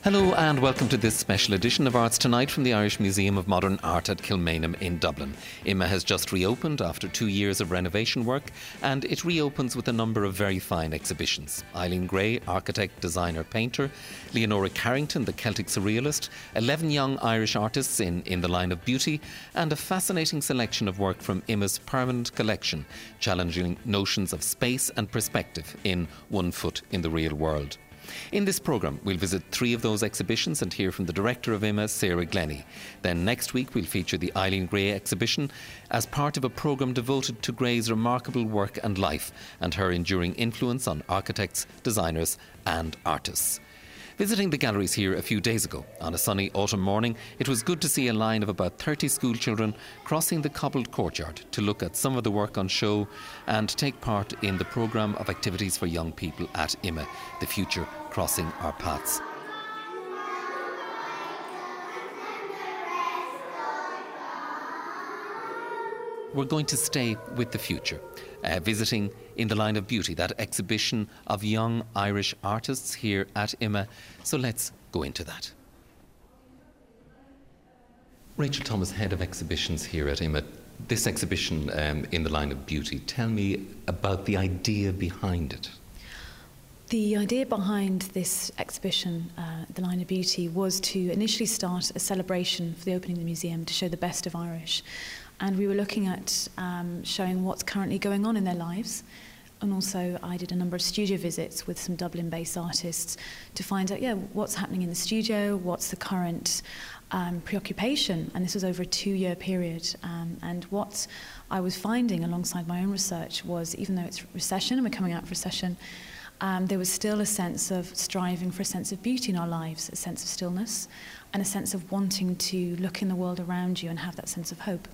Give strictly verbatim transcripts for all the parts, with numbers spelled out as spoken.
Hello and welcome to this special edition of Arts Tonight from the Irish Museum of Modern Art at Kilmainham in Dublin. I M A has just reopened after two years of renovation work, and it reopens with a number of very fine exhibitions. Eileen Gray, architect, designer, painter, Leonora Carrington, the Celtic surrealist, eleven young Irish artists in, in the line of beauty, and a fascinating selection of work from I M A's permanent collection, challenging notions of space and perspective in One Foot in the Real World. In this programme, we'll visit three of those exhibitions and hear from the director of I M A, Sarah Glennie. Then next week, we'll feature the Eileen Gray exhibition as part of a programme devoted to Gray's remarkable work and life and her enduring influence on architects, designers and artists. Visiting the galleries here a few days ago, on a sunny autumn morning, it was good to see a line of about thirty school children crossing the cobbled courtyard to look at some of the work on show and take part in the programme of activities for young people at I M A, The Future Crossing Our Paths. We're going to stay with the future, uh, visiting In the Line of Beauty, that exhibition of young Irish artists here at I M A. So let's go into that. Rachel Thomas, head of exhibitions here at I M A. This exhibition, um, In the Line of Beauty, tell me about the idea behind it. The idea behind this exhibition, uh, The Line of Beauty, was to initially start a celebration for the opening of the museum to show the best of Irish. And we were looking at um, showing what's currently going on in their lives. And also I did a number of studio visits with some Dublin-based artists to find out, yeah, what's happening in the studio, what's the current um, preoccupation. And this was over a two-year period. Um, and what I was finding alongside my own research was, even though it's recession and we're coming out of recession, um, there was still a sense of striving for a sense of beauty in our lives, a sense of stillness, and a sense of wanting to look in the world around you and have that sense of hope.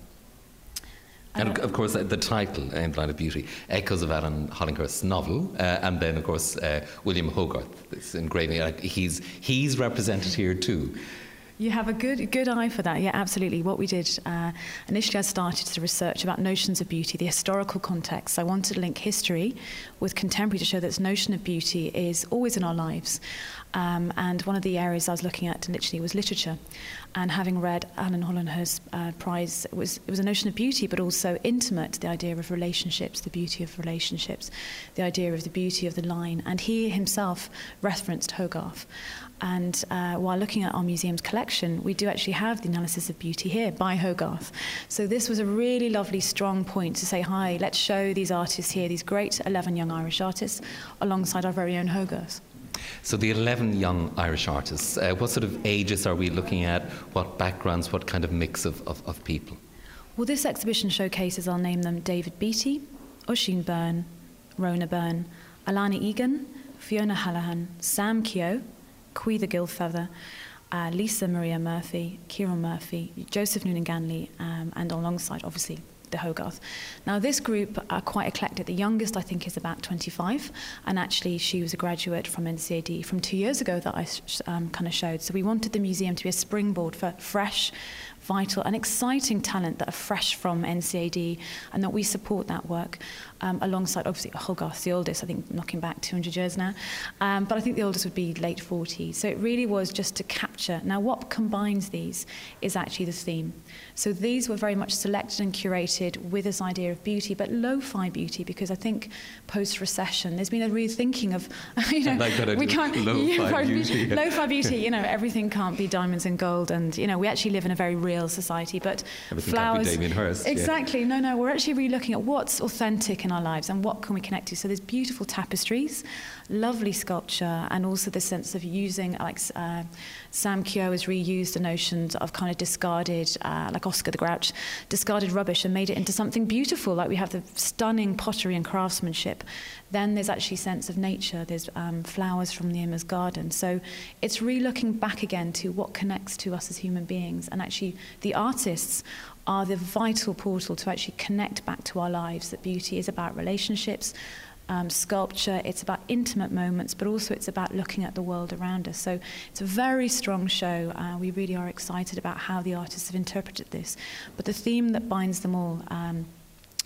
And of course, the title, In the Line of Beauty, echoes of Alan Hollinghurst's novel, uh, and then, of course, uh, William Hogarth, this engraving. Like he's he's represented here too. You have a good good eye for that, yeah, absolutely. What we did, uh, initially I started to research about notions of beauty, the historical context. I wanted to link history with contemporary to show that this notion of beauty is always in our lives. Um, and one of the areas I was looking at literally was literature. And having read Alan Hollinghurst's uh, prize, it was, it was a notion of beauty, but also intimate, the idea of relationships, the beauty of relationships, the idea of the beauty of the line. And he himself referenced Hogarth. And uh, while looking at our museum's collection, we do actually have the analysis of beauty here by Hogarth. So this was a really lovely, strong point to say, hi, let's show these artists here, these great eleven young Irish artists, alongside our very own Hogarth. So the eleven young Irish artists, uh, what sort of ages are we looking at? What backgrounds, what kind of mix of, of, of people? Well, this exhibition showcases, I'll name them, David Beattie, Oisin Byrne, Rona Byrne, Alana Egan, Fiona Hallahan, Sam Keogh, Cuida Gilfeather, uh, Lisa Maria Murphy, Kieran Murphy, Joseph Noonan Ganley, um, and alongside, obviously, the Hogarth. Now, this group are quite eclectic. The youngest, I think, is about twenty-five, and actually she was a graduate from N C A D from two years ago that I um, kind of showed. So we wanted the museum to be a springboard for fresh, vital and exciting talent that are fresh from N C A D, and that we support that work um, alongside, obviously, Hogarth, the oldest, I think, knocking back two hundred years now. Um, but I think the oldest would be late forties. So it really was just to capture. Now, what combines these is actually the theme. So these were very much selected and curated with this idea of beauty, but lo-fi beauty, because I think post-recession, there's been a rethinking of, you know, like that we can't, lo-fi yeah, beauty. Lo-fi beauty, you know, everything can't be diamonds and gold, and, you know, we actually live in a very real society, but everything flowers... can't be Damien Hirst. Exactly, yeah. no, no, we're actually really looking at what's authentic in our lives and what can we connect to. So there's beautiful tapestries, lovely sculpture, and also the sense of using, like uh, Sam Keogh has reused the notions of kind of discarded, uh, like Oscar the Grouch, discarded rubbish and made it into something beautiful, like we have the stunning pottery and craftsmanship. Then there's actually sense of nature, there's um, flowers from the I M A's garden. So it's really looking back again to what connects to us as human beings, and actually the artists are the vital portal to actually connect back to our lives, that beauty is about relationships, Um, sculpture, it's about intimate moments, but also it's about looking at the world around us. So it's a very strong show. Uh, we really are excited about how the artists have interpreted this. But the theme that binds them all um,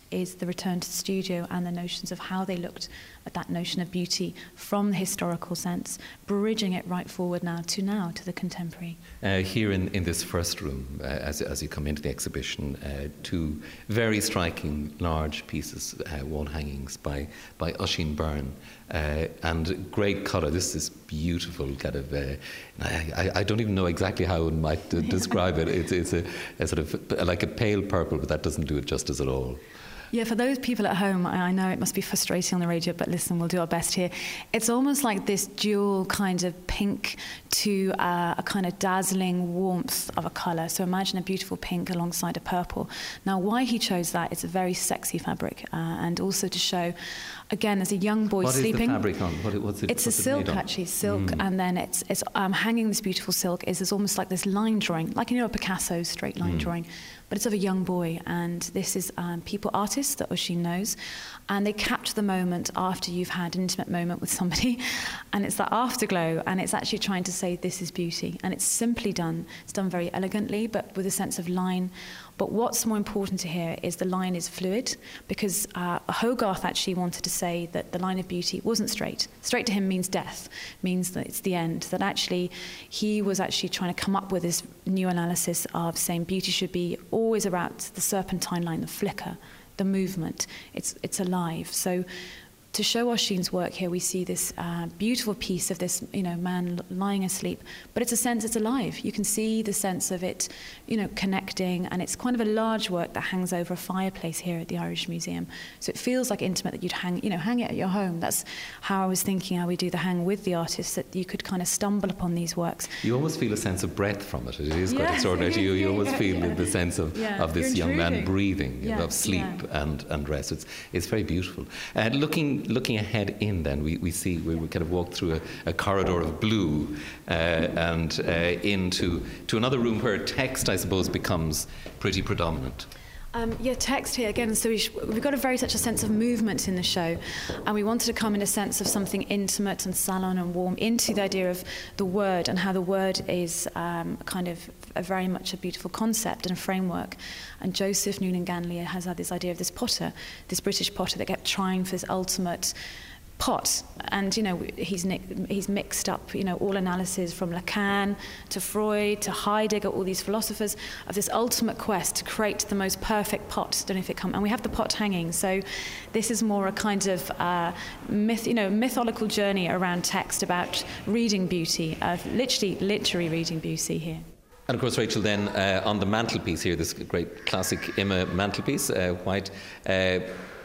is the return to the studio and the notions of how they looked at that notion of beauty from the historical sense, bridging it right forward now to now, to the contemporary. Uh, here in, in this first room, uh, as, as you come into the exhibition, uh, two very striking large pieces, uh, wall hangings by, by Oisin Byrne, uh, and great colour. This is beautiful kind of, uh, I, I don't even know exactly how one might uh, describe it. It's, it's a, a sort of like a pale purple, but that doesn't do it justice at all. Yeah, for those people at home, I know it must be frustrating on the radio, but listen, we'll do our best here. It's almost like this dual kind of pink to uh, a kind of dazzling warmth of a colour. So imagine a beautiful pink alongside a purple. Now, why he chose that, it's a very sexy fabric, uh, and also to show, again, as a young boy what sleeping. What is the fabric on? What, what's it, it's what's a it silk, made on? actually, silk, mm. and then it's, it's um, hanging this beautiful silk is there's almost like this line drawing, like, you know, a Picasso straight line mm. drawing, but it's of a young boy, and this is um, people artists that Oisin knows, and they capture the moment after you've had an intimate moment with somebody, and it's that afterglow, and it's actually trying to say this is beauty, and it's simply done. It's done very elegantly, but with a sense of line. But what's more important to hear is the line is fluid, because uh, Hogarth actually wanted to say that the line of beauty wasn't straight. Straight to him means death, means that it's the end, that actually he was actually trying to come up with this new analysis of saying beauty should be always about the serpentine line, the flicker, the movement. It's, it's alive. So to show Oisin's work here, we see this uh, beautiful piece of this, you know, man lying asleep. But it's a sense it's alive. You can see the sense of it, you know, connecting, and it's kind of a large work that hangs over a fireplace here at the Irish Museum. So it feels like intimate that you'd hang, you know, hang it at your home. That's how I was thinking how we do the hang with the artists, that you could kind of stumble upon these works. You almost feel a sense of breath from it. It is quite yes. extraordinary. You, you almost feel yeah. the sense of, yeah. of this You're young man intruding. breathing, yeah. of sleep yeah. and, and rest. It's, it's very beautiful. And uh, looking looking ahead in then, we, we see, we, we kind of walk through a, a corridor of blue uh, and uh, into to another room where text, I suppose, becomes pretty predominant. Um, yeah, text here again. So we sh- we've got a very such a sense of movement in the show, and we wanted to come in a sense of something intimate and salon and warm into the idea of the word, and how the word is um, kind of a very much a beautiful concept and a framework. And Joseph Noonan Ganley has had this idea of this potter, this British potter that kept trying for this ultimate pot, and you know he's he's mixed up you know all analyses from Lacan to Freud to Heidegger, all these philosophers, of this ultimate quest to create the most perfect pot. Don't know if it come, and we have the pot hanging. So this is more a kind of uh, myth, you know, mythological journey around text about reading beauty, of literally literary reading beauty here. And of course, Rachel, then uh, on the mantelpiece here, this great classic Imma mantelpiece, uh, white, uh,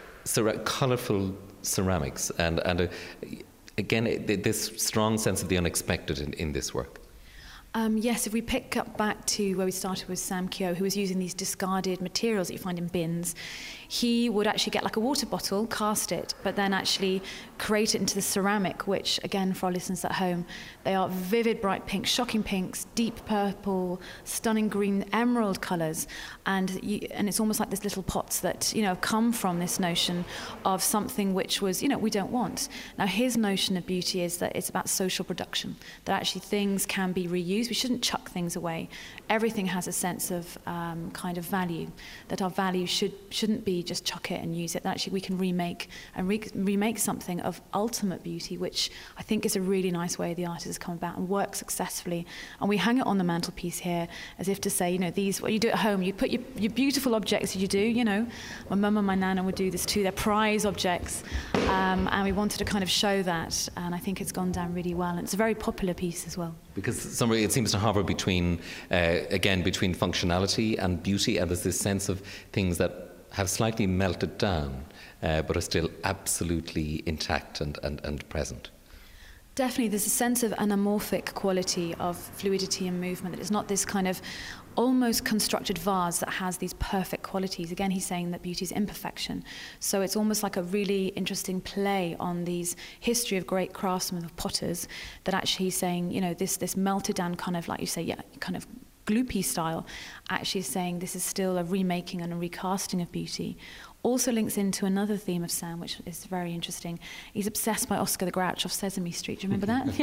so colourful ceramics, and and uh, again it, this strong sense of the unexpected in, in this work. Um, yes, if we pick up back to where we started with Sam Keogh, who was using these discarded materials that you find in bins, he would actually get like a water bottle, cast it, but then actually create it into the ceramic, which, again, for our listeners at home, they are vivid, bright pink, shocking pinks, deep purple, stunning green, emerald colours, and you, and it's almost like this little pots that, you know, come from this notion of something which was, you know, we don't want. Now, his notion of beauty is that it's about social production, that actually things can be reused. We shouldn't chuck things away. Everything has a sense of um, kind of value, that our value should, shouldn't be just chuck it and use it, that actually we can remake and re- remake something of ultimate beauty, which I think is a really nice way the artist has come about and works successfully. And we hang it on the mantelpiece here as if to say, you know, these, what you do at home, you put your, your beautiful objects that you do, you know, my mum and my nana would do this too, they're prize objects, um, and we wanted to kind of show that, and I think it's gone down really well, and it's a very popular piece as well. Because somebody, it seems to hover between, uh, again, between functionality and beauty, and there's this sense of things that have slightly melted down, uh, but are still absolutely intact and, and, and present. Definitely, there's a sense of anamorphic quality of fluidity and movement, that it's not this kind of almost constructed vase that has these perfect qualities. Again, he's saying that beauty is imperfection. So it's almost like a really interesting play on these history of great craftsmen, of potters, that actually he's saying, you know, this this melted down kind of, like you say, yeah, kind of gloopy style, actually saying this is still a remaking and a recasting of beauty, also links into another theme of Sam, which is very interesting. He's obsessed by Oscar the Grouch off Sesame Street. Do you remember that?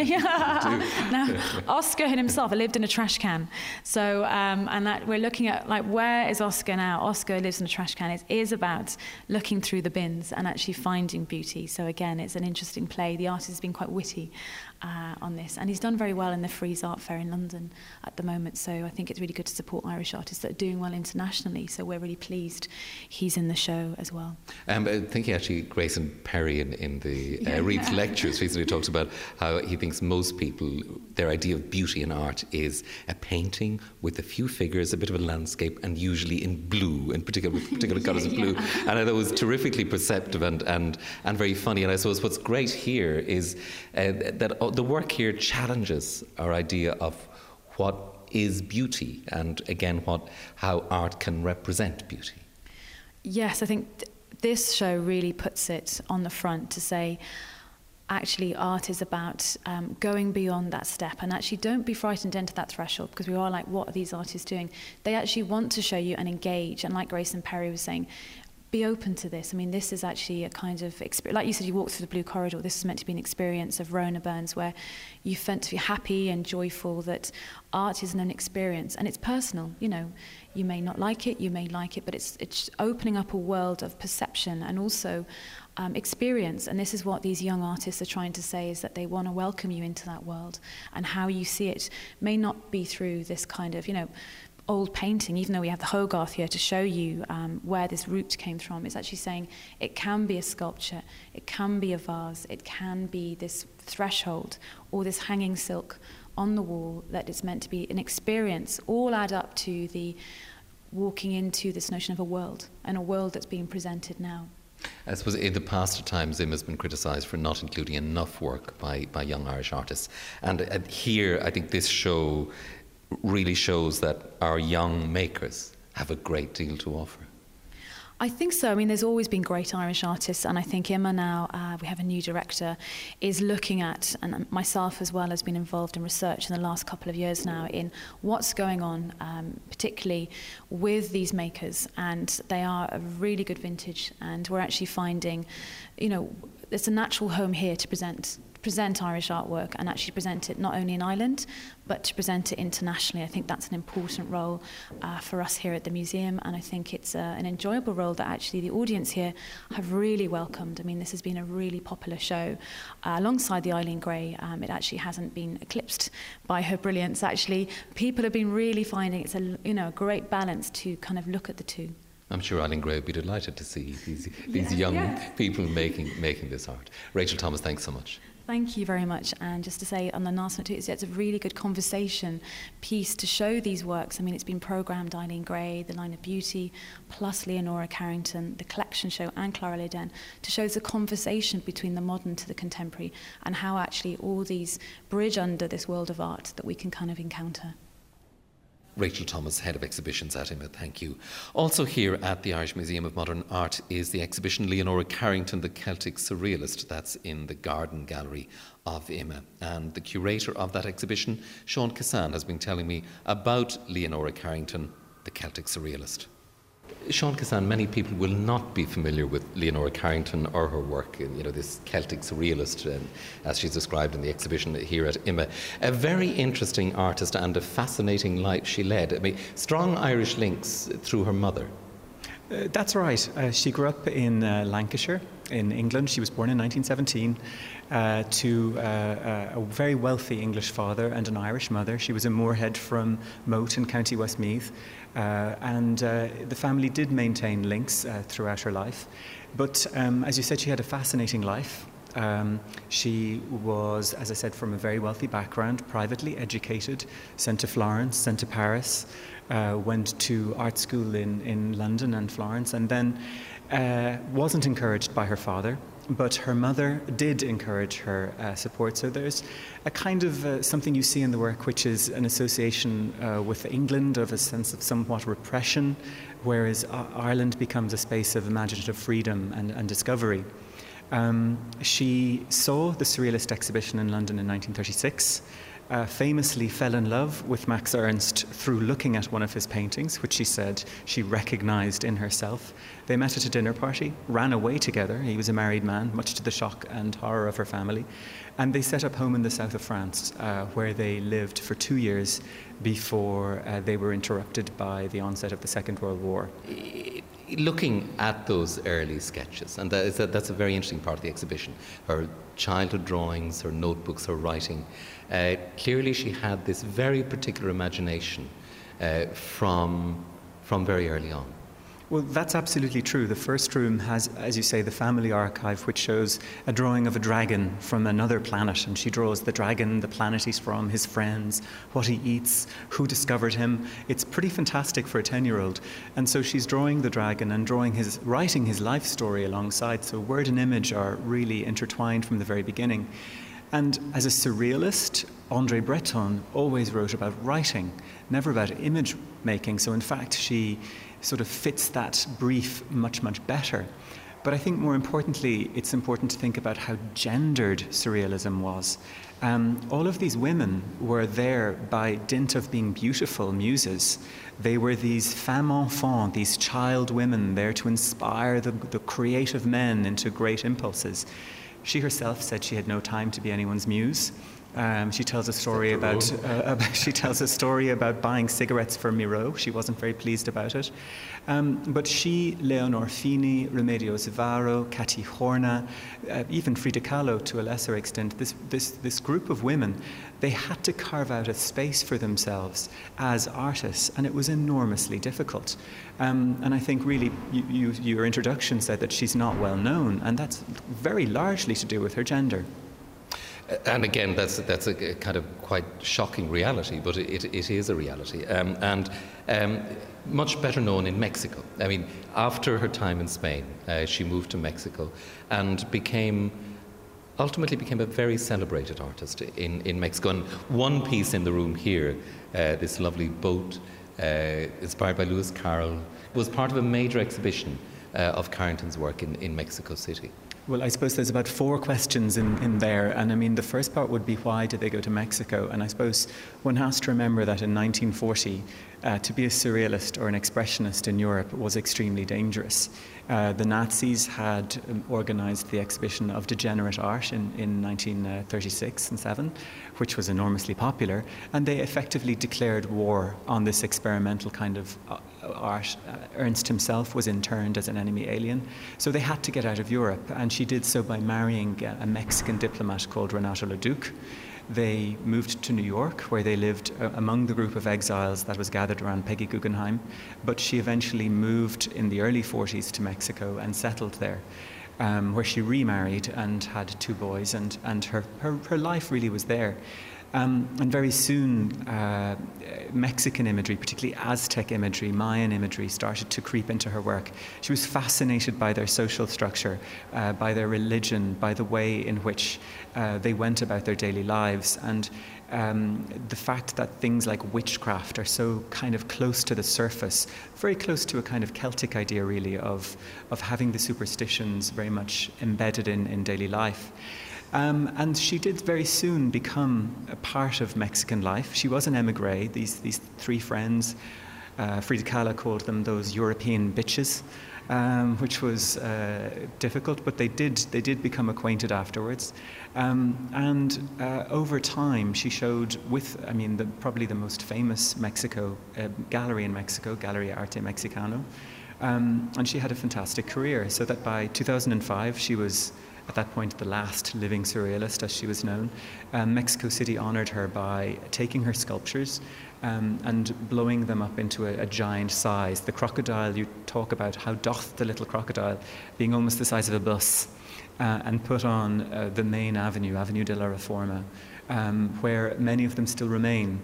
yeah. Now, Oscar himself lived in a trash can. So, um, and that we're looking at, like, where is Oscar now? Oscar lives in a trash can. It is about looking through the bins and actually finding beauty. So again, it's an interesting play. The artist has been quite witty uh, on this. And he's done very well in the Frieze Art Fair in London at the moment. So I think it's really good to support Irish artists that are doing well internationally. So we're really pleased he's in the show as well. Um, I think actually Grayson Perry in, in the uh, Reed's lectures recently talks about how he thinks most people, their idea of beauty in art is a painting with a few figures, a bit of a landscape, and usually in blue, in particular with particular colours of blue. Yeah. And I thought it was terrifically perceptive and, and, and very funny. And I suppose what's great here is uh, that the work here challenges our idea of what is beauty, and again, what how art can represent beauty. Yes, I think th- this show really puts it on the front to say, actually, art is about um, going beyond that step, and actually don't be frightened into that threshold, because we are like, what are these artists doing? They actually want to show you and engage, and like Grayson Perry was saying, be open to this. I mean, this is actually a kind of experience. Like you said, you walk through the Blue Corridor. This is meant to be an experience of Rona Burns where you felt to be happy and joyful that art is an experience, and it's personal. You know, you may not like it, you may like it, but it's it's opening up a world of perception and also um, experience. And this is what these young artists are trying to say, is that they want to welcome you into that world, and how you see it may not be through this kind of, you know, old painting, even though we have the Hogarth here to show you um, where this root came from. It's actually saying it can be a sculpture, it can be a vase, it can be this threshold or this hanging silk on the wall, that it's meant to be an experience, all add up to the walking into this notion of a world, and a world that's being presented now. I suppose in the past at times Zim has been criticised for not including enough work by, by young Irish artists, and uh, here I think this show really shows that our young makers have a great deal to offer. I think so. I mean, there's always been great Irish artists, and I think Emma now, uh, we have a new director, is looking at, and myself as well has been involved in research in the last couple of years now, in what's going on, um, particularly with these makers, and they are a really good vintage, and we're actually finding, you know, it's a natural home here to present present Irish artwork, and actually present it not only in Ireland but to present it internationally. I think that's an important role uh, for us here at the museum, and I think it's uh, an enjoyable role that actually the audience here have really welcomed. I mean, this has been a really popular show uh, alongside the Eileen Gray. Um, it actually hasn't been eclipsed by her brilliance. Actually, people have been really finding it's a, you know, a great balance to kind of look at the two. I'm sure Eileen Gray would be delighted to see these, these yeah, young yeah. people making making this art. Rachel Thomas, thanks so much. Thank you very much. And just to say on the announcement too, it's a really good conversation piece to show these works. I mean, it's been programmed, Eileen Gray, The Line of Beauty, plus Leonora Carrington, the collection show, and Clara Leden, to show the conversation between the modern to the contemporary, and how actually all these bridge under this world of art that we can kind of encounter. Rachel Thomas, Head of Exhibitions at I M A, thank you. Also here at the Irish Museum of Modern Art is the exhibition Leonora Carrington, the Celtic Surrealist. That's in the Garden Gallery of I M A. And the curator of that exhibition, Sean Cassan, has been telling me about Leonora Carrington, the Celtic Surrealist. Sean Cassan, many people will not be familiar with Leonora Carrington or her work, in, you know, this Celtic surrealist, um, as she's described in the exhibition here at I M A. A very interesting artist and a fascinating life she led. I mean, strong Irish links through her mother. Uh, that's right. Uh, she grew up in uh, Lancashire, in England. She was born in nineteen seventeen uh, to uh, a very wealthy English father and an Irish mother. She was a moorhead from Moat in County Westmeath. Uh, and uh, the family did maintain links uh, throughout her life. But um, as you said, she had a fascinating life. Um, she was, as I said, from a very wealthy background, privately educated, sent to Florence, sent to Paris, uh, went to art school in, in London and Florence, and then uh, wasn't encouraged by her father. But her mother did encourage her uh, support. So there's a kind of uh, something you see in the work, which is an association uh, with England, of a sense of somewhat repression, whereas uh, Ireland becomes a space of imaginative freedom and, and discovery. Um, she saw the Surrealist exhibition in London in nineteen thirty-six. uh, famously fell in love with Max Ernst through looking at one of his paintings, which she said she recognized in herself. They met at a dinner party, ran away together. He was a married man, much to the shock and horror of her family. And they set up home in the south of France, uh, where they lived for two years before uh, they were interrupted by the onset of the Second World War. Looking at those early sketches, and that is a, that's a very interesting part of the exhibition, her childhood drawings, her notebooks, her writing, uh, clearly she had this very particular imagination uh, from, from very early on. Well, that's absolutely true. The first room has, as you say, the family archive, which shows a drawing of a dragon from another planet. And she draws the dragon, the planet he's from, his friends, what he eats, who discovered him. It's pretty fantastic for a ten-year-old. And so she's drawing the dragon and drawing his, writing his life story alongside. So word and image are really intertwined from the very beginning. And as a surrealist, André Breton always wrote about writing, never about image making. So in fact, she sort of fits that brief much, much better. But I think more importantly, it's important to think about how gendered surrealism was. Um, all of these women were there by dint of being beautiful muses. They were these femmes enfants, these child women there to inspire the, the creative men into great impulses. She herself said she had no time to be anyone's muse. Um, she tells a story about, uh, about she tells a story about buying cigarettes for Miro. She wasn't very pleased about it. Um, but she, Leonor Fini, Remedios Varo, Cathy Horna, uh, even Frida Kahlo to a lesser extent, this, this, this group of women, they had to carve out a space for themselves as artists, and it was enormously difficult. Um, and I think really you, you, your introduction said that she's not well known, and that's very largely to do with her gender. And again, that's that's a kind of quite shocking reality, but it, it is a reality, um, and um, much better known in Mexico. I mean, after her time in Spain, uh, she moved to Mexico and became, ultimately became a very celebrated artist in, in Mexico. And one piece in the room here, uh, this lovely boat, uh, inspired by Lewis Carroll, was part of a major exhibition uh, of Carrington's work in, in Mexico City. Well, I suppose there's about four questions in, in there. And I mean, the first part would be, why did they go to Mexico? And I suppose one has to remember that in nineteen forty, uh, to be a surrealist or an expressionist in Europe was extremely dangerous. Uh, the Nazis had um, organized the exhibition of degenerate art in, in nineteen thirty-six and seven, which was enormously popular. And they effectively declared war on this experimental kind of uh, art. Uh, Ernst himself was interned as an enemy alien. So they had to get out of Europe. And she did so by marrying a Mexican diplomat called Renato Leduc. They moved to New York, where they lived uh, among the group of exiles that was gathered around Peggy Guggenheim. But she eventually moved in the early forties to Mexico and settled there, um, where she remarried and had two boys, and, and her, her, her life really was there. Um, and very soon, uh, Mexican imagery, particularly Aztec imagery, Mayan imagery, started to creep into her work. She was fascinated by their social structure, uh, by their religion, by the way in which uh, they went about their daily lives, and um, the fact that things like witchcraft are so kind of close to the surface, very close to a kind of Celtic idea, really, of, of having the superstitions very much embedded in, in daily life. Um, and she did very soon become a part of Mexican life. She was an émigré. These these three friends, uh, Frida Kahlo called them those European bitches, um, which was uh, difficult, but they did they did become acquainted afterwards. Um, and uh, over time, she showed with, I mean, the, probably the most famous Mexico uh, gallery in Mexico, Galeria Arte Mexicano, um, and she had a fantastic career. So that by two thousand five, she was, at that point, the last living surrealist, as she was known. Um, Mexico City honored her by taking her sculptures um, and blowing them up into a, a giant size. The crocodile, you talk about how doth the little crocodile, being almost the size of a bus, uh, and put on uh, the main avenue, Avenue de la Reforma, um, where many of them still remain.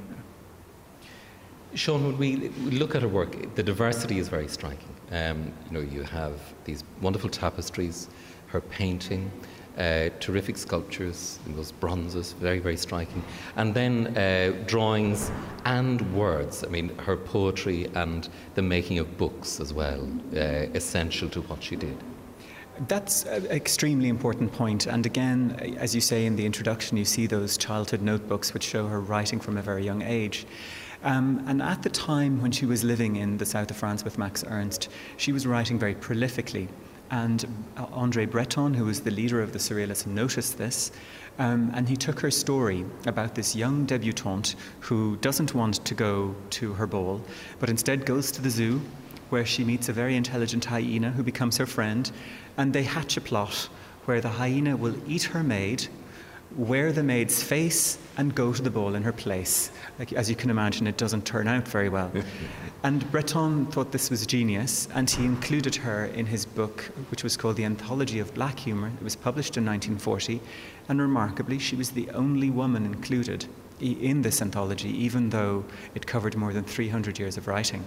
Sean, when we look at her work, the diversity is very striking. Um, you know, you have these wonderful tapestries, her painting, uh, terrific sculptures, those bronzes, very, very striking. And then uh, drawings and words. I mean, her poetry and the making of books as well, uh, essential to what she did. That's an extremely important point. And again, as you say in the introduction, you see those childhood notebooks which show her writing from a very young age. Um, and at the time when she was living in the south of France with Max Ernst, she was writing very prolifically. And André Breton, who was the leader of the Surrealists, noticed this. Um, and he took her story about this young debutante who doesn't want to go to her ball, but instead goes to the zoo, where she meets a very intelligent hyena who becomes her friend, and they hatch a plot where the hyena will eat her maid, wear the maid's face, and go to the ball in her place. Like, as you can imagine, it doesn't turn out very well. And Breton thought this was genius, and he included her in his book, which was called The Anthology of Black Humour. It was published in nineteen forty, and remarkably, she was the only woman included in this anthology, even though it covered more than three hundred years of writing.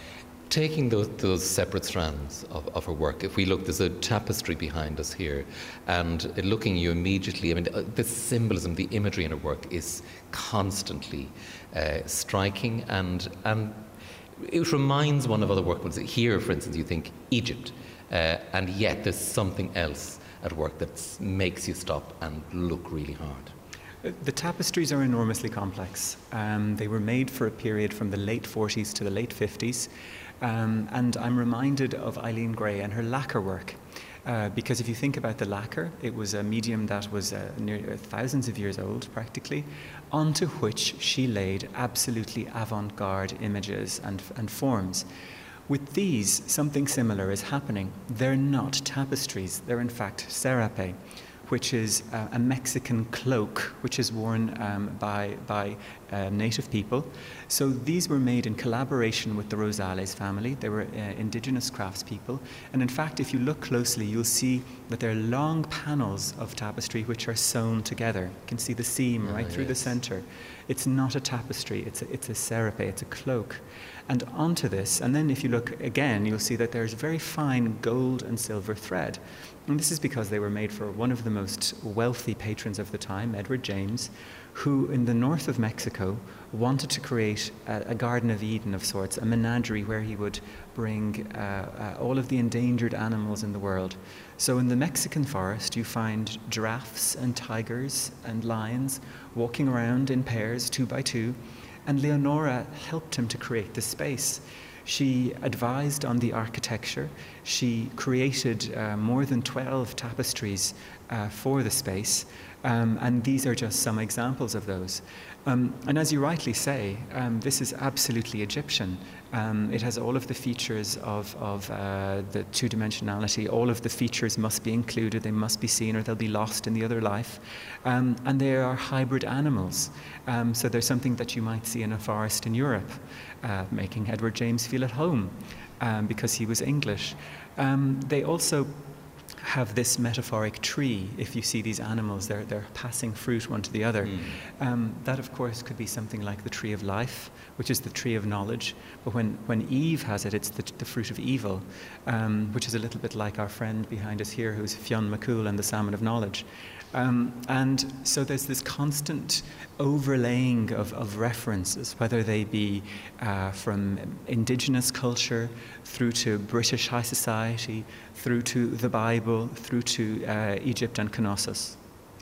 Taking those, those separate strands of, of her work, if we look, there's a tapestry behind us here, and looking you immediately, I mean, the symbolism, the imagery in her work is constantly uh, striking, and and it reminds one of other work. Here, for instance, you think Egypt, uh, and yet there's something else at work that makes you stop and look really hard. The tapestries are enormously complex. Um, they were made for a period from the late forties to the late fifties. Um, and I'm reminded of Eileen Gray and her lacquer work. Uh, because if you think about the lacquer, it was a medium that was uh, near, uh, thousands of years old, practically, onto which she laid absolutely avant-garde images and, and forms. With these, something similar is happening. They're not tapestries, they're in fact serape, which is uh, a Mexican cloak which is worn um, by, by uh, native people. So these were made in collaboration with the Rosales family. They were uh, indigenous craftspeople. And in fact, if you look closely, you'll see that there are long panels of tapestry which are sewn together. You can see the seam right oh, through yes. the center. It's not a tapestry, it's a, it's a serape, it's a cloak. And onto this, and then if you look again, you'll see that there's very fine gold and silver thread. And this is because they were made for one of the most wealthy patrons of the time, Edward James, who in the north of Mexico wanted to create a, a Garden of Eden of sorts, a menagerie where he would bring uh, uh, all of the endangered animals in the world. So in the Mexican forest, you find giraffes and tigers and lions walking around in pairs, two by two, and Leonora helped him to create this space. She advised on the architecture. She created uh, more than twelve tapestries uh, for the space, um, and these are just some examples of those. Um, and as you rightly say, um, this is absolutely Egyptian. Um, it has all of the features of, of uh, the two-dimensionality. All of the features must be included. They must be seen or they'll be lost in the other life. Um, and they are hybrid animals. Um, so there's something that you might see in a forest in Europe, uh, making Edward James feel at home um, because he was English. Um, they also have this metaphoric tree. If you see these animals, they're, they're passing fruit one to the other. Mm. Um, that, of course, could be something like the tree of life, which is the tree of knowledge. But when, when Eve has it, it's the, the fruit of evil, um, which is a little bit like our friend behind us here, who's Fionn McCool and the Salmon of Knowledge. Um, and so there's this constant overlaying of, of references, whether they be uh, from indigenous culture through to British high society, through to the Bible, through to uh, Egypt and Knossos.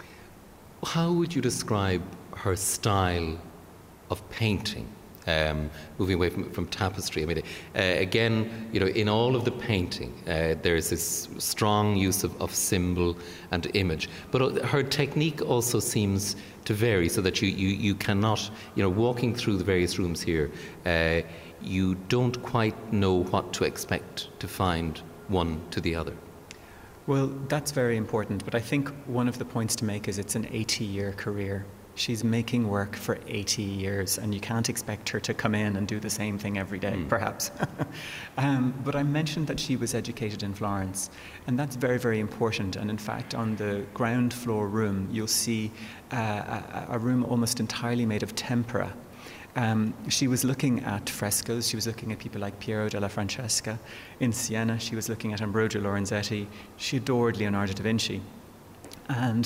How would you describe her style of painting? Um, moving away from, from tapestry. I mean, uh, again, you know, in all of the painting, uh, there's this strong use of, of symbol and image. But her technique also seems to vary, so that you, you, you cannot, you know, walking through the various rooms here, uh, you don't quite know what to expect to find one to the other. Well, that's very important. But I think one of the points to make is it's an eighty-year career. She's making work for eighty years, and you can't expect her to come in and do the same thing every day, mm. perhaps. um, but I mentioned that she was educated in Florence, and that's very, very important. And in fact, on the ground floor room, you'll see uh, a, a room almost entirely made of tempera. Um, she was looking at frescoes. She was looking at people like Piero della Francesca. In Siena, she was looking at Ambrogio Lorenzetti. She adored Leonardo da Vinci. And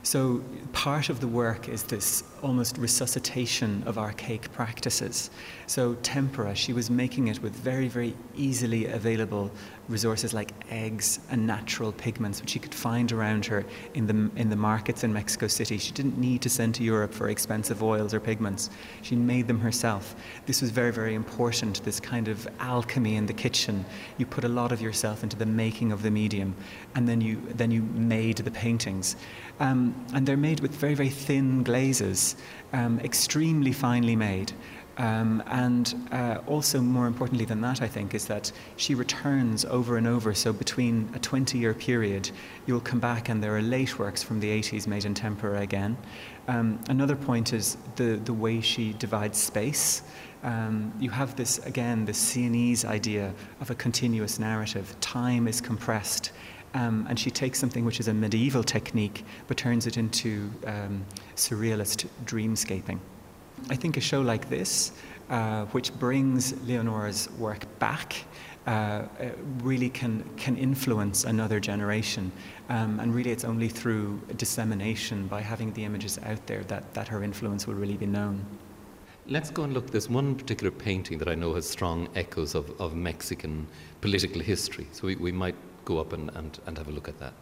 So part of the work is this almost resuscitation of archaic practices. So tempera, she was making it with very, very easily available resources like eggs and natural pigments, which she could find around her in the in the markets in Mexico City. She didn't need to send to Europe for expensive oils or pigments. She made them herself. This was very, very important, this kind of alchemy in the kitchen. You put a lot of yourself into the making of the medium, and then you then you made the paintings. Um, and they're made with very, very thin glazes, um, extremely finely made. Um, and uh, also, more importantly than that, I think, is that she returns over and over. So between a twenty-year period, you'll come back and there are late works from the eighties made in tempera again. Um, another point is the, the way she divides space. Um, you have this, again, this Sienese idea of a continuous narrative. Time is compressed. Um, and she takes something which is a medieval technique, but turns it into um, surrealist dreamscaping. I think a show like this, uh, which brings Leonora's work back, uh, really can can influence another generation. Um, and really it's only through dissemination, by having the images out there, that, that her influence will really be known. Let's go and look. There's one particular painting that I know has strong echoes of, of Mexican political history. So we, we might go up and, and, and have a look at that.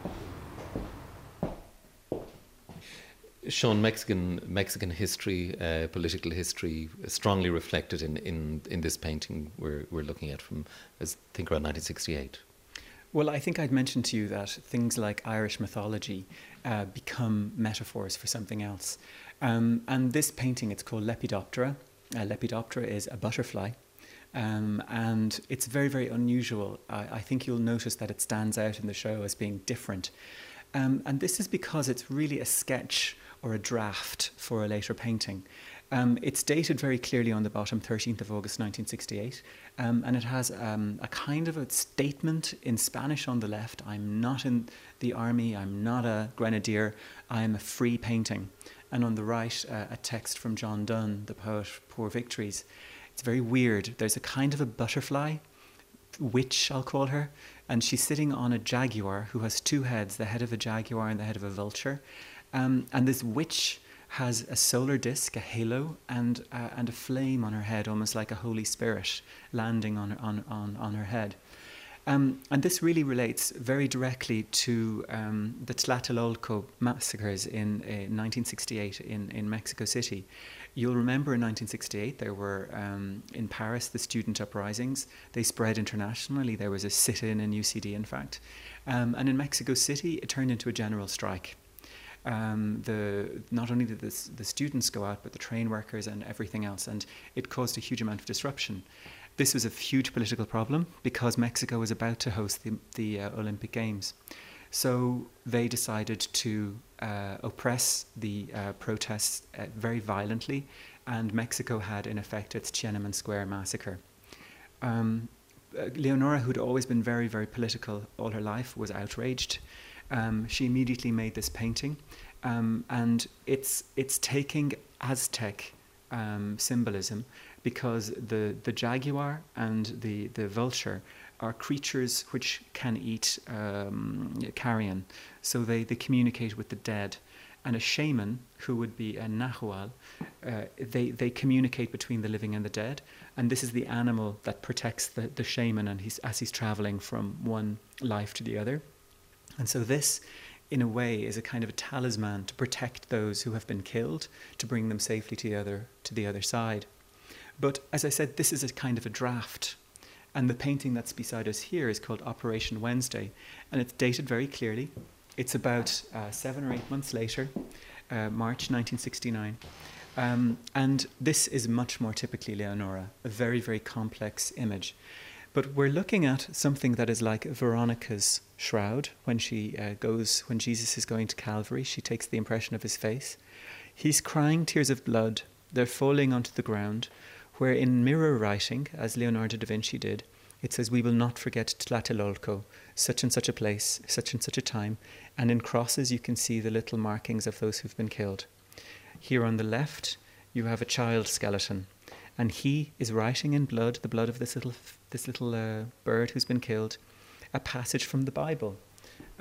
Sean, Mexican Mexican history, uh, political history, strongly reflected in, in, in this painting we're we're looking at from, I think, around nineteen sixty-eight. Well, I think I'd mentioned to you that things like Irish mythology uh, become metaphors for something else. Um, and this painting, it's called Lepidoptera. Uh, Lepidoptera is a butterfly. Um, and it's very, very unusual. I, I think you'll notice that it stands out in the show as being different. Um, and this is because it's really a sketch or a draft for a later painting. Um, it's dated very clearly on the bottom, thirteenth of August nineteen sixty-eight, um, and it has um, a kind of a statement in Spanish on the left. I'm not in the army, I'm not a grenadier, I am a free painting. And on the right, uh, a text from John Donne, the poet, Poor Victories. It's very weird. There's a kind of a butterfly, witch I'll call her, and she's sitting on a jaguar who has two heads, the head of a jaguar and the head of a vulture. Um, and this witch has a solar disk, a halo, and uh, and a flame on her head, almost like a Holy Spirit landing on her, on, on, on her head. Um, and this really relates very directly to um, the Tlatelolco massacres in uh, nineteen sixty-eight in, in Mexico City. You'll remember in nineteen sixty-eight there were, um, in Paris, the student uprisings. They spread internationally. There was a sit-in in U C D, in fact. Um, and in Mexico City, it turned into a general strike. Um, the not only did this, the students go out, but the train workers and everything else, and it caused a huge amount of disruption. This was a huge political problem because Mexico was about to host the, the uh, Olympic Games. So they decided to uh, oppress the uh, protests uh, very violently, and Mexico had in effect its Tiananmen Square massacre. Um, uh, Leonora, who'd always been very, very political all her life, was outraged. Um, she immediately made this painting, um, and it's it's taking Aztec um, symbolism, because the, the jaguar and the, the vulture are creatures which can eat um, carrion, so they, they communicate with the dead. And a shaman, who would be a nahual, uh, they, they communicate between the living and the dead, and this is the animal that protects the, the shaman and he's, as he's travelling from one life to the other. And so this, in a way, is a kind of a talisman to protect those who have been killed, to bring them safely to the other, to the other side. But as I said, this is a kind of a draft. And the painting that's beside us here is called Operation Wednesday. And it's dated very clearly. It's about uh, seven or eight months later, uh, March nineteen sixty-nine. Um, and this is much more typically Leonora, a very, very complex image. But we're looking at something that is like Veronica's shroud. When she uh, goes, when Jesus is going to Calvary, she takes the impression of his face. He's crying tears of blood. They're falling onto the ground, where in mirror writing, as Leonardo da Vinci did, it says, "We will not forget Tlatelolco, such and such a place, such and such a time." And in crosses, you can see the little markings of those who've been killed. Here on the left, you have a child skeleton, and he is writing in blood, the blood of this little this little uh, bird who's been killed, a passage from the Bible.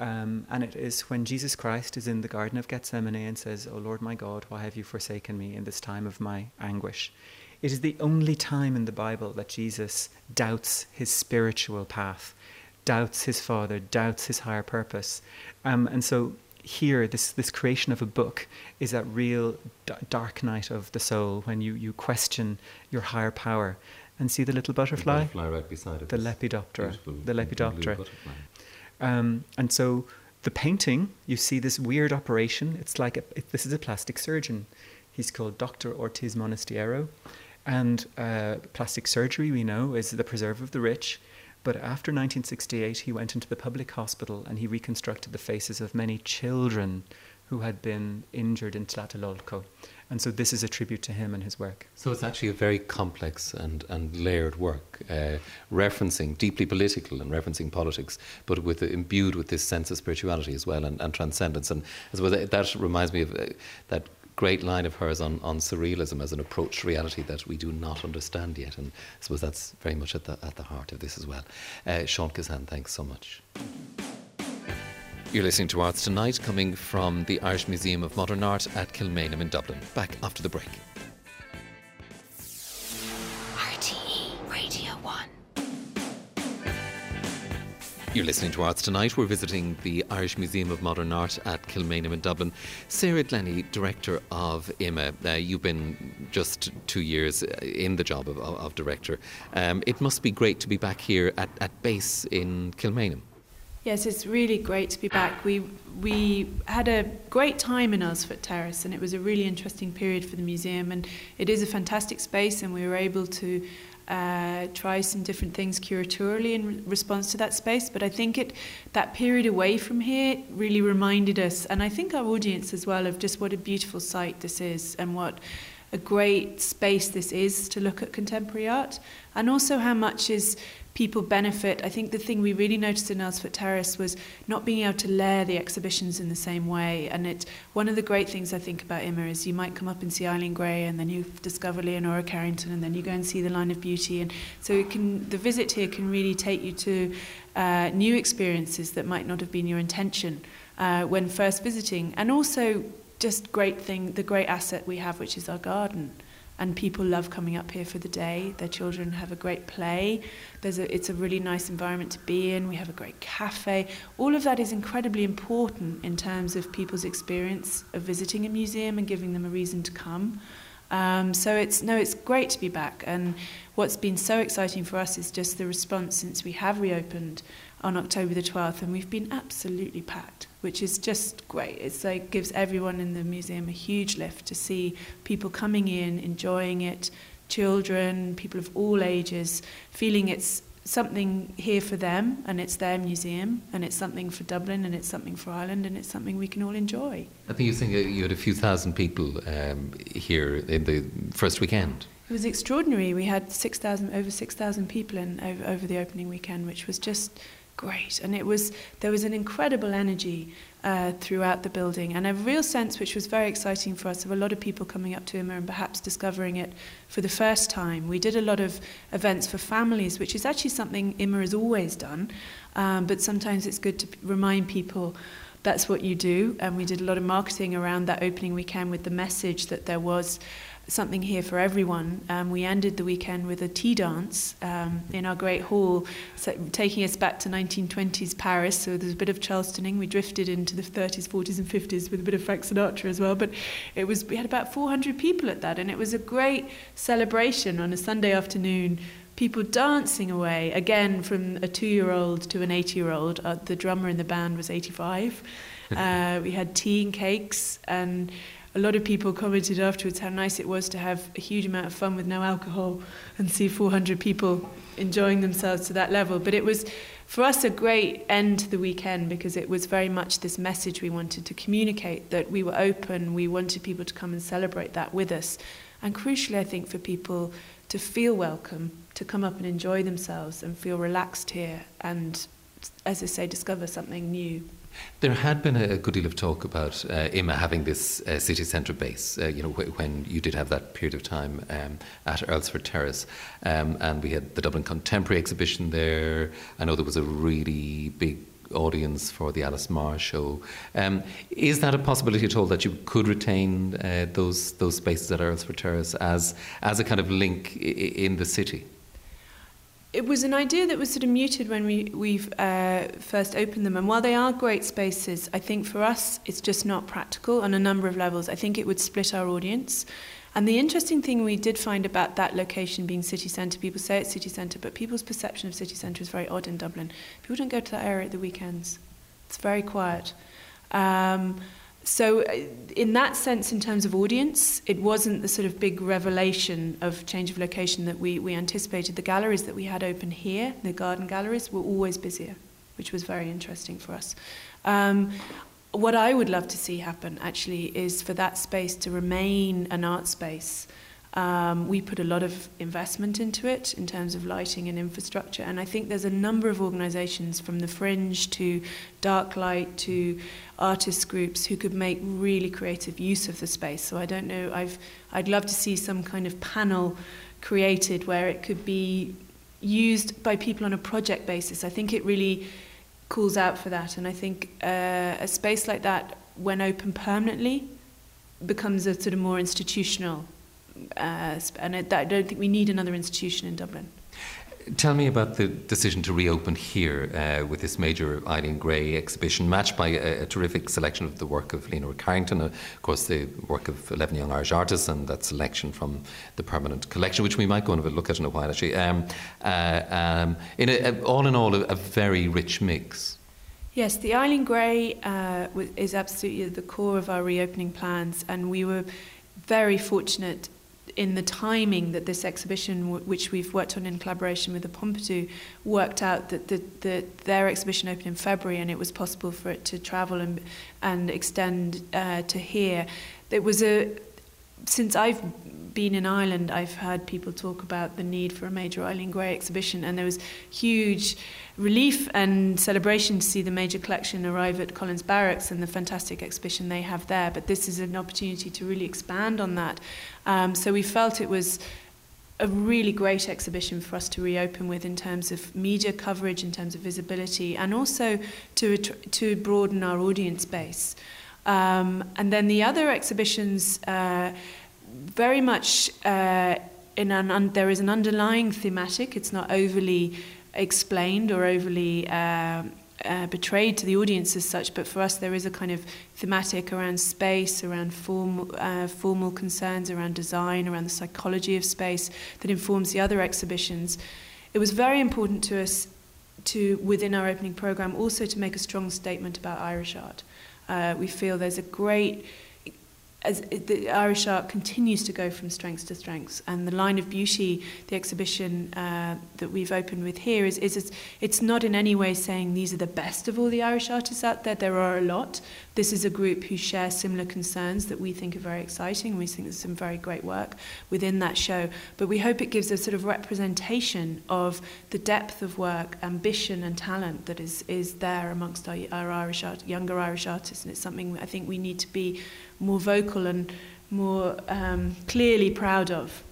Um, and it is when Jesus Christ is in the Garden of Gethsemane and says, "O Lord my God, why have you forsaken me in this time of my anguish?" It is the only time in the Bible that Jesus doubts his spiritual path, doubts his Father, doubts his higher purpose. Um, and so here, this, this creation of a book is that real d- dark night of the soul when you, you question your higher power. And see the little butterfly? The butterfly right beside it. The Lepidoptera. Beautiful, The Lepidoptera. butterfly. Um, and so the painting, you see this weird operation. It's like, a, it, this is a plastic surgeon. He's called Doctor Ortiz Monastiero. And uh, plastic surgery, we know, is the preserve of the rich. But after nineteen sixty-eight, he went into the public hospital and he reconstructed the faces of many children who had been injured in Tlatelolco. And so this is a tribute to him and his work. So it's actually a very complex and, and layered work, uh, referencing, deeply political and referencing politics, but with imbued with this sense of spirituality as well and, and transcendence. And I suppose that, that reminds me of uh, that great line of hers on, on surrealism as an approach to reality that we do not understand yet. And I suppose that's very much at the, at the heart of this as well. Uh, Sean Kazan, thanks so much. You're listening to Arts Tonight, coming from the Irish Museum of Modern Art at Kilmainham in Dublin. Back after the break. R T E Radio one. You're listening to Arts Tonight. We're visiting the Irish Museum of Modern Art at Kilmainham in Dublin. Sarah Glennie, Director of I M A. Uh, you've been just two years in the job of, of Director. Um, it must be great to be back here at, at base in Kilmainham. Yes, it's really great to be back. We we had a great time in Earlsfort Terrace, and it was a really interesting period for the museum, and it is a fantastic space, and we were able to uh, try some different things curatorially in re- response to that space. But I think it that period away from here really reminded us, and I think our audience as well, of just what a beautiful site this is and what a great space this is to look at contemporary art, and also how much is people benefit. I think the thing we really noticed in Earlsfort Terrace was not being able to layer the exhibitions in the same way. And it one of the great things I think about I M A is you might come up and see Eileen Gray, and then you discover Leonora Carrington, and then you go and see the Line of Beauty. And so it can the visit here can really take you to uh, new experiences that might not have been your intention uh, when first visiting. And also just great thing, the great asset we have, which is our garden. And people love coming up here for the day. Their children have a great play. There's a, it's a really nice environment to be in. We have a great cafe. All of that is incredibly important in terms of people's experience of visiting a museum and giving them a reason to come. Um, so it's no, it's great to be back. And what's been so exciting for us is just the response since we have reopened on October the twelfth, and we've been absolutely packed, which is just great. It's like gives everyone in the museum a huge lift to see people coming in, enjoying it, children, people of all ages, feeling it's something here for them, and it's their museum, and it's something for Dublin, and it's something for Ireland, and it's something we can all enjoy. I think you think you had a few thousand people um, here in the first weekend. It was extraordinary. We had six thousand, over six thousand people in over, over the opening weekend, which was just great. And it was there was an incredible energy uh, throughout the building, and a real sense, which was very exciting for us, of a lot of people coming up to I M A and perhaps discovering it for the first time. We did a lot of events for families, which is actually something I M A has always done, um, but sometimes it's good to p- remind people that's what you do. And we did a lot of marketing around that opening weekend with the message that there was something here for everyone. Um, we ended the weekend with a tea dance um, in our great hall, so taking us back to nineteen twenties Paris. So there's a bit of Charlestoning. We drifted into the thirties, forties and fifties with a bit of Frank Sinatra as well. But it was we had about four hundred people at that, and it was a great celebration on a Sunday afternoon. People dancing away, again from a two-year-old to an eighty-year-old. Uh, the drummer in the band was eighty-five. Uh, we had tea and cakes, and a lot of people commented afterwards how nice it was to have a huge amount of fun with no alcohol and see four hundred people enjoying themselves to that level. But it was, for us, a great end to the weekend, because it was very much this message we wanted to communicate, that we were open, we wanted people to come and celebrate that with us. And crucially, I think, for people to feel welcome, to come up and enjoy themselves and feel relaxed here and, as I say, discover something new. There had been a good deal of talk about uh, I M A having this uh, city centre base, uh, you know, wh- when you did have that period of time um, at Earlsfort Terrace. Um, and we had the Dublin Contemporary exhibition there. I know there was a really big audience for the Alice Marr show. Um, is that a possibility at all that you could retain uh, those those spaces at Earlsfort Terrace as as a kind of link I- in the city? It was an idea that was sort of muted when we we've uh, first opened them, and while they are great spaces, I think for us it's just not practical on a number of levels. I think it would split our audience. And the interesting thing we did find about that location being city centre, people say it's city centre, but people's perception of city centre is very odd in Dublin. People don't go to that area at the weekends. It's very quiet. Um, so in that sense, in terms of audience, it wasn't the sort of big revelation of change of location that we, we anticipated. The galleries that we had open here, the garden galleries, were always busier, which was very interesting for us. Um, What I would love to see happen, actually, is for that space to remain an art space. Um, we put a lot of investment into it in terms of lighting and infrastructure, and I think there's a number of organisations, from the Fringe to Darklight to artist groups, who could make really creative use of the space. So I don't know, I've, I'd love to see some kind of panel created where it could be used by people on a project basis. I think it really calls out for that, and I think uh, a space like that, when open permanently, becomes a sort of more institutional, uh, and I, I don't think we need another institution in Dublin. Tell me about the decision to reopen here uh, with this major Eileen Gray exhibition, matched by a, a terrific selection of the work of Lena Carrington, uh, of course the work of eleven young Irish artists, and that selection from the permanent collection, which we might go and have a look at in a while actually. Um, uh, um, in a, a, all in all, a, a very rich mix. Yes, the Eileen Gray uh, is absolutely at the core of our reopening plans, and we were very fortunate in the timing that this exhibition, w- which we've worked on in collaboration with the Pompidou, worked out that the, the, their exhibition opened in February, and it was possible for it to travel and, and extend uh, to here. It was a, since I've been in Ireland, I've heard people talk about the need for a major Eileen Gray exhibition, and there was huge relief and celebration to see the major collection arrive at Collins Barracks and the fantastic exhibition they have there. But this is an opportunity to really expand on that. Um, so we felt it was a really great exhibition for us to reopen with, in terms of media coverage, in terms of visibility, and also to to broaden our audience base. Um, and then the other exhibitions, uh, very much uh, in an un- there is an underlying thematic. It's not overly explained or overly uh, uh, betrayed to the audience as such, but for us there is a kind of thematic around space, around form, uh, formal concerns, around design, around the psychology of space that informs the other exhibitions. It was very important to us to, within our opening programme, also to make a strong statement about Irish art. Uh, we feel there's a great, as the Irish art continues to go from strength to strength, and the Line of Beauty, the exhibition uh, that we've opened with here, is, is it's not in any way saying these are the best of all the Irish artists out there. There are a lot. This is a group who share similar concerns that we think are very exciting. We think there's some very great work within that show, but we hope it gives a sort of representation of the depth of work, ambition and talent that is, is there amongst our, our Irish art, younger Irish artists, and it's something I think we need to be more vocal and more um, clearly proud of.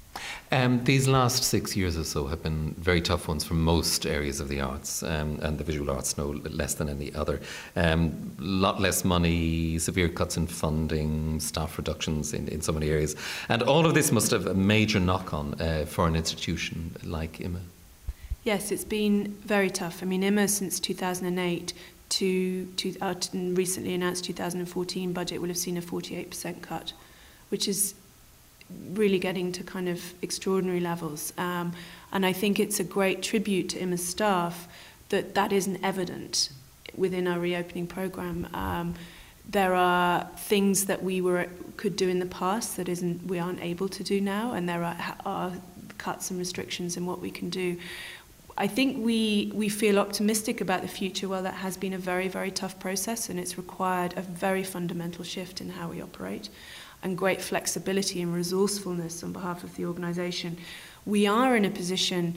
Um, these last six years or so have been very tough ones for most areas of the arts, um, and the visual arts no less than any other. A um, lot less money, severe cuts in funding, staff reductions in, in so many areas. And all of this must have a major knock-on uh, for an institution like I M A. Yes, it's been very tough. I mean, I M A since two thousand eight to, to our recently announced two thousand fourteen budget will have seen a forty-eight percent cut, which is really getting to kind of extraordinary levels. Um, and I think it's a great tribute to I M A's staff that that isn't evident within our reopening programme. Um, there are things that we were could do in the past that isn't we aren't able to do now, and there are, are cuts and restrictions in what we can do. I think we, we feel optimistic about the future. Well, that has been a very, very tough process, and it's required a very fundamental shift in how we operate and great flexibility and resourcefulness on behalf of the organisation. We are in a position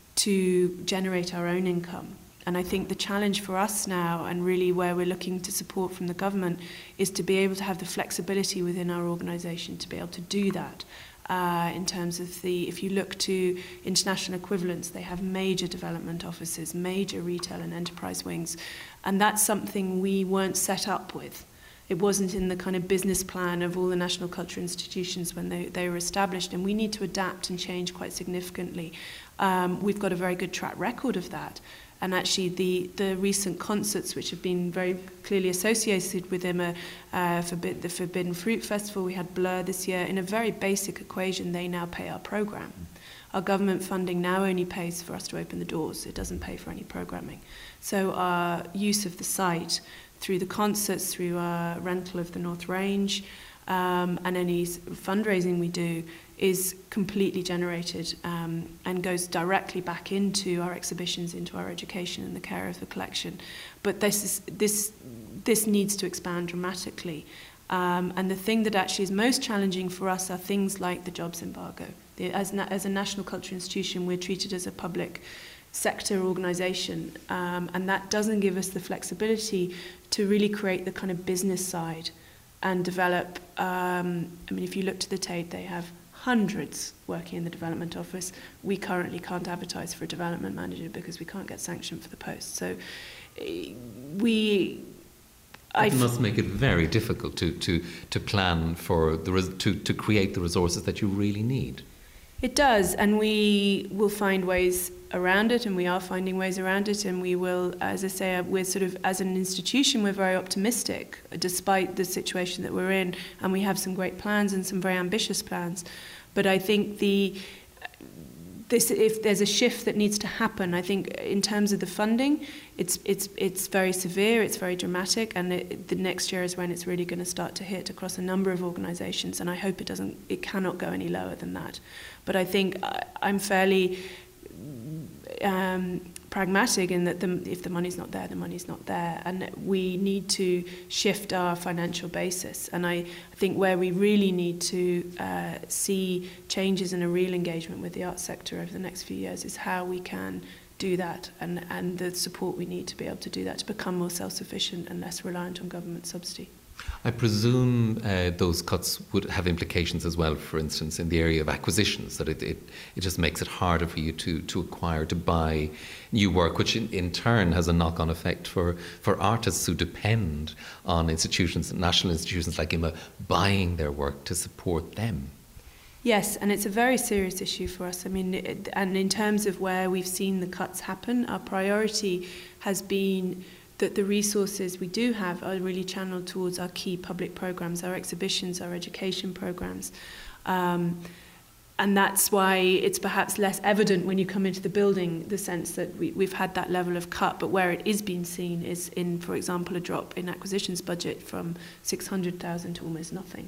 to generate our own income. And I think the challenge for us now, and really where we're looking to support from the government, is to be able to have the flexibility within our organisation to be able to do that. Uh, in terms of the, if you look to international equivalents, they have major development offices, major retail and enterprise wings, and that's something we weren't set up with. It wasn't in the kind of business plan of all the national cultural institutions when they, they were established, and we need to adapt and change quite significantly. Um, we've got a very good track record of that. And actually the, the recent concerts, which have been very clearly associated with I M A, uh, forbid, the Forbidden Fruit Festival, we had Blur this year, in a very basic equation, they now pay our programme. Our government funding now only pays for us to open the doors. It doesn't pay for any programming. So our use of the site, through the concerts, through our rental of the North Range, um, and any fundraising we do, is completely generated um, and goes directly back into our exhibitions, into our education and the care of the collection. But this is, this this needs to expand dramatically. Um, and the thing that actually is most challenging for us are things like the jobs embargo. The, as, na as a national cultural institution, we're treated as a public sector organisation, um, and that doesn't give us the flexibility to really create the kind of business side and develop. Um, I mean, if you look to the Tate, they have hundreds working in the development office. We currently can't advertise for a development manager because we can't get sanctioned for the post. So we... It must make it very difficult to, to, to plan for, the res to, to create the resources that you really need. It does, and we will find ways around it, and we are finding ways around it, and we will, as I say, we're sort of, as an institution, we're very optimistic, despite the situation that we're in, and we have some great plans and some very ambitious plans. But I think the this, if there's a shift that needs to happen, I think in terms of the funding, it's it's it's very severe, it's very dramatic, and it, the next year is when it's really going to start to hit across a number of organisations. And I hope it doesn't, it cannot go any lower than that. But I think I, I'm fairly um, pragmatic in that the, if the money's not there, the money's not there, and we need to shift our financial basis. And I, I think where we really need to uh, see changes in a real engagement with the arts sector over the next few years is how we can do that, and, and the support we need to be able to do that, to become more self-sufficient and less reliant on government subsidy. I presume uh, those cuts would have implications as well, for instance, in the area of acquisitions, that it, it, it just makes it harder for you to, to acquire, to buy new work, which in, in turn has a knock-on effect for, for artists who depend on institutions, national institutions like I M A, buying their work to support them. Yes, and it's a very serious issue for us. I mean, it, and in terms of where we've seen the cuts happen, our priority has been that the resources we do have are really channeled towards our key public programs, our exhibitions, our education programs. Um, and that's why it's perhaps less evident when you come into the building, the sense that we, we've had that level of cut, but where it is being seen is in, for example, a drop in acquisitions budget from six hundred thousand to almost nothing.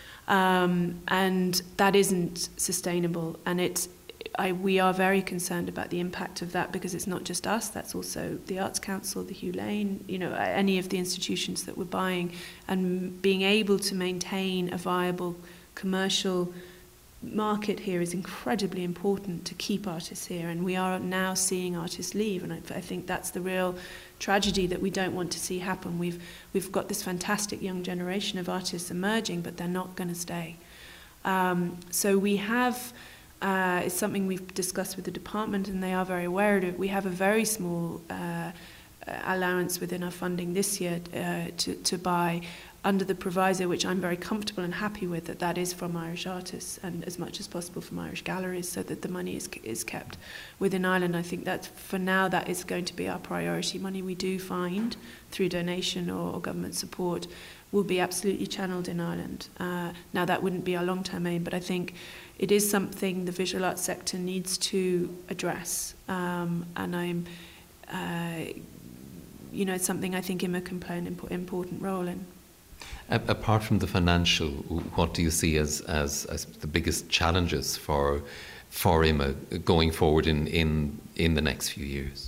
Um, and that isn't sustainable, and it's I, we are very concerned about the impact of that, because it's not just us, that's also the Arts Council, the Hugh Lane, you know, any of the institutions that we're buying, and being able to maintain a viable commercial market here is incredibly important to keep artists here. And we are now seeing artists leave, and I, I think that's the real tragedy that we don't want to see happen. We've, we've got this fantastic young generation of artists emerging, but they're not going to stay. Um, so we have... Uh, it's something we've discussed with the department, and they are very aware of it. We have a very small uh, allowance within our funding this year uh, to, to buy, under the proviso, which I'm very comfortable and happy with, that that is from Irish artists and as much as possible from Irish galleries, so that the money is, is kept within Ireland. I think that for now that is going to be our priority. Money we do find through donation or, or government support will be absolutely channeled in Ireland. Uh, now that wouldn't be our long-term aim, but I think it is something the visual arts sector needs to address, um, and I'm, uh, you know, it's something I think I M A can play an imp important role in. A apart from the financial, what do you see as, as, as the biggest challenges for for I M A going forward in, in, in the next few years?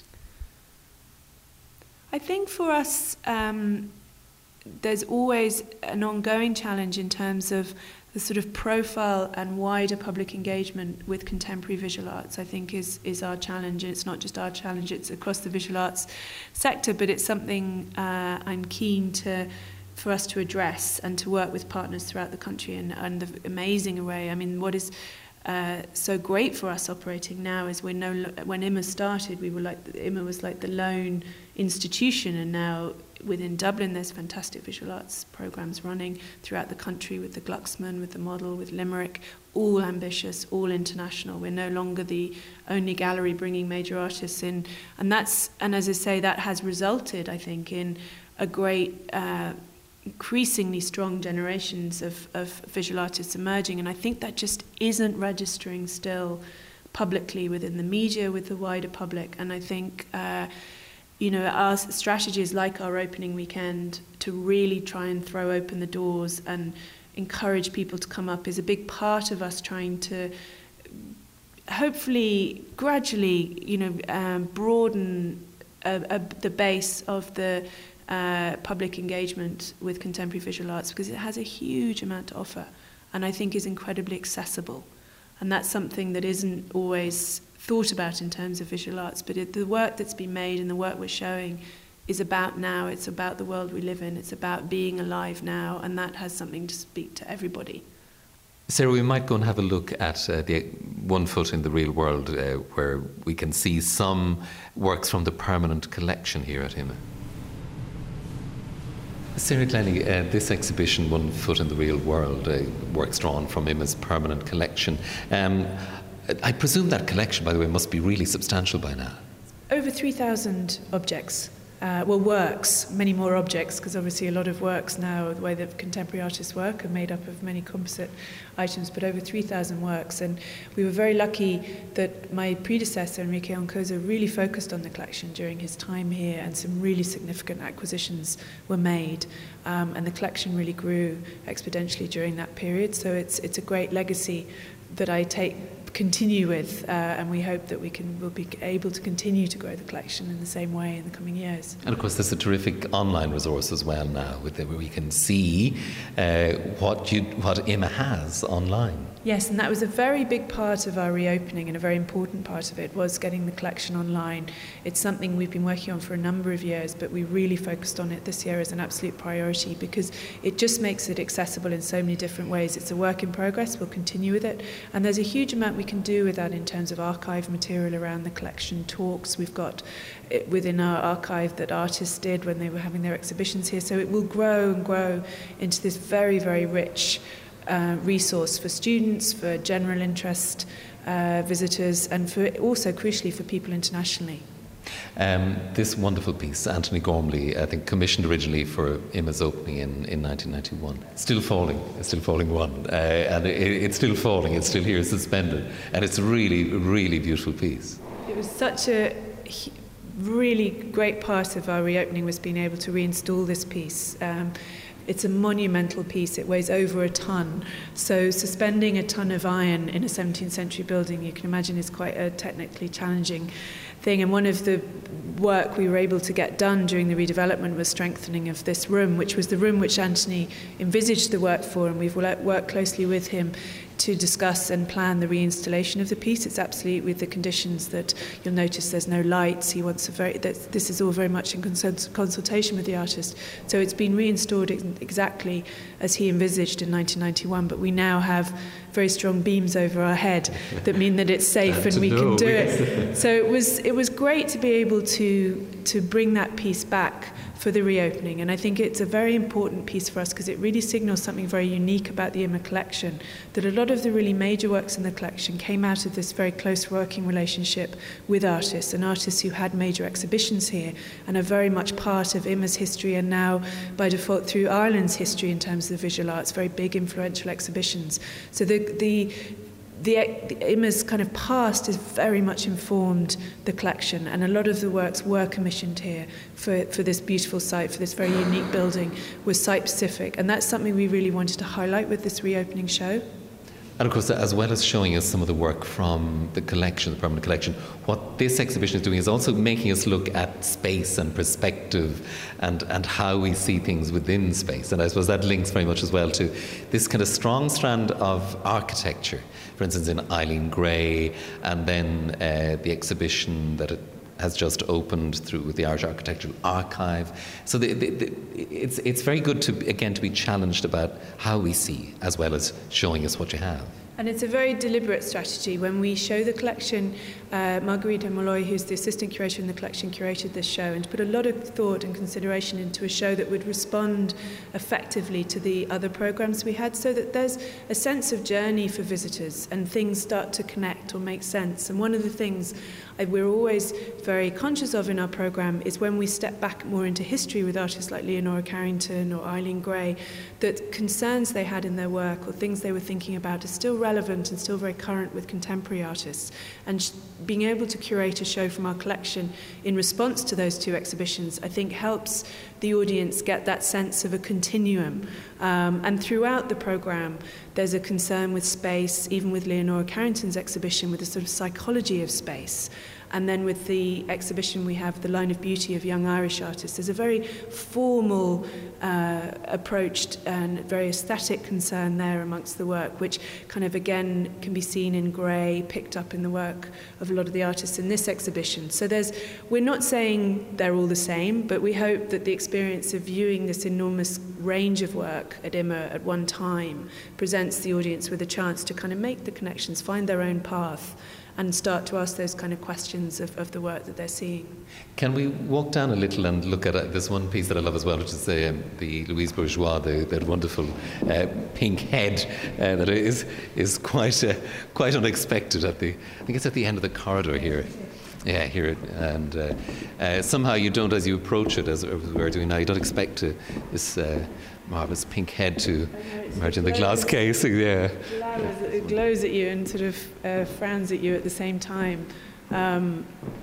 I think for us, um, there's always an ongoing challenge in terms of the sort of profile and wider public engagement with contemporary visual arts, I think, is, is our challenge. It's not just our challenge, it's across the visual arts sector, but it's something uh, I'm keen to for us to address and to work with partners throughout the country, and, and the amazing array. I mean, what is uh, so great for us operating now is we're no when I M A started, we were like I M A was like the lone institution, and now within Dublin there's fantastic visual arts programs running throughout the country with the Glucksman, with the Model, with Limerick, all ambitious, all international. We're no longer the only gallery bringing major artists in, and that's and as I say, that has resulted, I think, in a great uh, increasingly strong generations of, of visual artists emerging, and I think that just isn't registering still publicly within the media with the wider public. And I think uh, you know, our strategies like our opening weekend to really try and throw open the doors and encourage people to come up is a big part of us trying to hopefully gradually, you know, um, broaden uh, uh, the base of the uh, public engagement with contemporary visual arts, because it has a huge amount to offer and I think is incredibly accessible. And that's something that isn't always thought about in terms of visual arts, but it, the work that's been made and the work we're showing is about now. It's about the world we live in. It's about being alive now, and that has something to speak to everybody. Sarah, we might go and have a look at uh, the One Foot in the Real World, uh, where we can see some works from the permanent collection here at I M A. Sarah Glennie, uh, this exhibition, One Foot in the Real World, uh, works drawn from I M A's permanent collection. Um, I presume that collection, by the way, must be really substantial by now. Over three thousand objects. Uh, well, works, many more objects, because obviously a lot of works now, the way that contemporary artists work, are made up of many composite items, but over three thousand works. And we were very lucky that my predecessor, Enrique Oncoza, really focused on the collection during his time here, and some really significant acquisitions were made. Um, and the collection really grew exponentially during that period. So it's it's a great legacy that I take continue with, uh, and we hope that we can will be able to continue to grow the collection in the same way in the coming years. And of course there's a terrific online resource as well now, with the, where we can see uh, what you what I M A has online. Yes, and that was a very big part of our reopening, and a very important part of it was getting the collection online. It's something we've been working on for a number of years, but we really focused on it this year as an absolute priority, because it just makes it accessible in so many different ways. It's a work in progress, we'll continue with it, and there's a huge amount we can do with that in terms of archive material around the collection, talks we've got it within our archive that artists did when they were having their exhibitions here. So it will grow and grow into this very, very rich Uh, resource for students, for general interest uh, visitors, and for also crucially for people internationally. Um, this wonderful piece, Anthony Gormley, I think commissioned originally for I M A's opening in, in nineteen ninety-one. Still falling, still falling one, uh, and it, it's still falling, it's still here suspended, and it's a really, really beautiful piece. It was such a really great part of our reopening, was being able to reinstall this piece. Um, It's a monumental piece. It weighs over a ton. So suspending a ton of iron in a seventeenth century building, you can imagine, is quite a technically challenging thing. And one of the work we were able to get done during the redevelopment was strengthening of this room, which was the room which Anthony envisaged the work for, and we've worked closely with him to discuss and plan the reinstallation of the piece. It's absolutely with the conditions that you'll notice there's no lights. He wants a very, that this is all very much in consult, consultation with the artist. So it's been reinstalled exactly as he envisaged in nineteen ninety-one, but we now have very strong beams over our head that mean that it's safe and we can do it. So it was it was great to be able to to bring that piece back for the reopening, and I think it's a very important piece for us because it really signals something very unique about the I M A collection, that a lot of the really major works in the collection came out of this very close working relationship with artists, and artists who had major exhibitions here and are very much part of I M A's history, and now by default through Ireland's history in terms of the visual arts, very big influential exhibitions. So the the The, the I M A's kind of past has very much informed the collection, and a lot of the works were commissioned here for, for this beautiful site, for this very unique building, was site-specific, and that's something we really wanted to highlight with this reopening show. And of course, as well as showing us some of the work from the collection, the permanent collection, what this exhibition is doing is also making us look at space and perspective and, and how we see things within space. And I suppose that links very much as well to this kind of strong strand of architecture. For instance, in Eileen Gray, and then uh, the exhibition that it has just opened through the Irish Architectural Archive. So the, the, the, it's, it's very good, to again, to be challenged about how we see, as well as showing us what you have. And it's a very deliberate strategy. When we show the collection, uh, Margarita Molloy, who's the assistant curator in the collection, curated this show and put a lot of thought and consideration into a show that would respond effectively to the other programs we had, so that there's a sense of journey for visitors and things start to connect or make sense. And one of the things we're always very conscious of in our program is when we step back more into history with artists like Leonora Carrington or Eileen Gray, that concerns they had in their work or things they were thinking about are still relevant and still very current with contemporary artists. And sh- being able to curate a show from our collection in response to those two exhibitions, I think helps the audience get that sense of a continuum. Um, and throughout the program, there's a concern with space, even with Leonora Carrington's exhibition, with the sort of psychology of space. And then with the exhibition we have, The Line of Beauty of Young Irish Artists, there's a very formal uh, approached and very aesthetic concern there amongst the work, which kind of again can be seen in Gray, picked up in the work of a lot of the artists in this exhibition. So there's, we're not saying they're all the same, but we hope that the experience of viewing this enormous range of work at I M A at one time presents the audience with a chance to kind of make the connections, find their own path, and start to ask those kind of questions of, of the work that they're seeing. Can we walk down a little and look at uh, this one piece that I love as well, which is uh, the Louise Bourgeois, the, that wonderful uh, pink head uh, that is is quite uh, quite unexpected at the, I think it's at the end of the corridor here. Yeah, here, and uh, uh, somehow you don't, as you approach it, as we're doing now, you don't expect to, this uh, marvellous pink head to emerge in the glass case. Yeah, it glows at you and sort of uh, frowns at you at the same time. Um,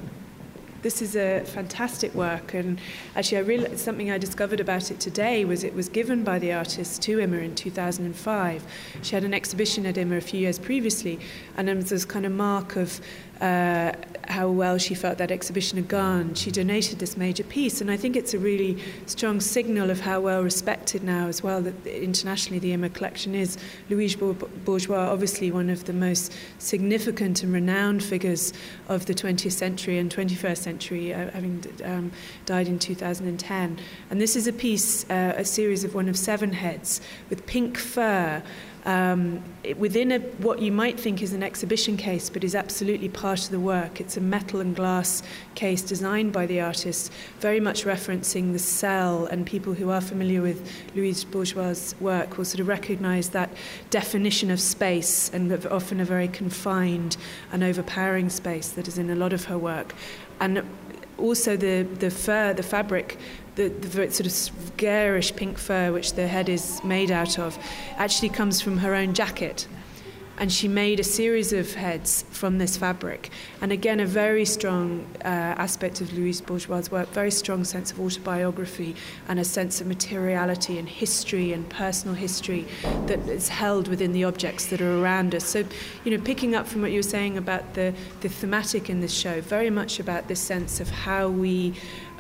this is a fantastic work, and actually I realized something I discovered about it today was it was given by the artist to I M A in two thousand five. She had an exhibition at I M A a few years previously, and it was this kind of mark of uh, how well she felt that exhibition had gone. She donated this major piece, and I think it's a really strong signal of how well respected now as well that internationally the I M A collection is. Louise Bourgeois, obviously one of the most significant and renowned figures of the twentieth century and twenty-first century, uh, having um, died in two thousand ten. And this is a piece, uh, a series of one of seven heads with pink fur, Um, it, within a, what you might think is an exhibition case, but is absolutely part of the work. It's a metal and glass case designed by the artist, very much referencing the cell, and people who are familiar with Louise Bourgeois' work will sort of recognise that definition of space, and of often a very confined and overpowering space that is in a lot of her work. And also the, the fur, the fabric, the, the sort of garish pink fur which the head is made out of actually comes from her own jacket. And she made a series of heads from this fabric. And again, a very strong uh, aspect of Louise Bourgeois' work, very strong sense of autobiography and a sense of materiality and history and personal history that is held within the objects that are around us. So, you know, picking up from what you were saying about the, the thematic in this show, very much about this sense of how we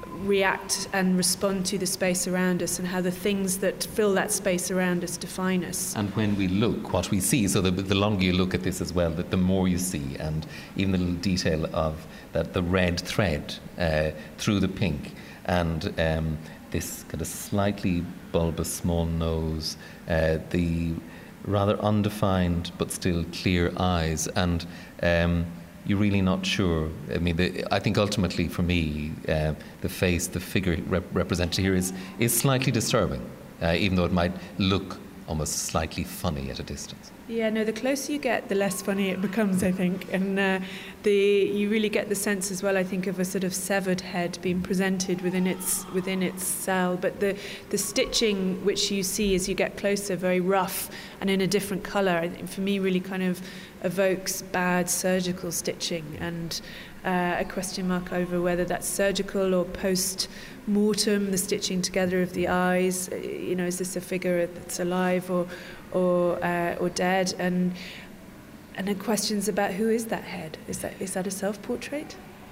react and respond to the space around us, and how the things that fill that space around us define us. And when we look, what we see, so the, the longer you look at this as well, that the more you see, and even the little detail of that, the red thread uh, through the pink, and um, this kind of slightly bulbous small nose, uh, the rather undefined but still clear eyes, and um, you're really not sure. I mean, the, I think ultimately for me, uh, the face, the figure rep- represented here is, is slightly disturbing, uh, even though it might look almost slightly funny at a distance. Yeah, no, the closer you get, the less funny it becomes, I think. And uh, the you really get the sense as well, I think, of a sort of severed head being presented within its within its cell. But the, the stitching which you see as you get closer, very rough and in a different colour, I think for me really kind of evokes bad surgical stitching, and uh, a question mark over whether that's surgical or post-mortem, the stitching together of the eyes. You know, is this a figure that's alive or or uh, or dead? And and then questions about who is that head? Is that is that a self-portrait?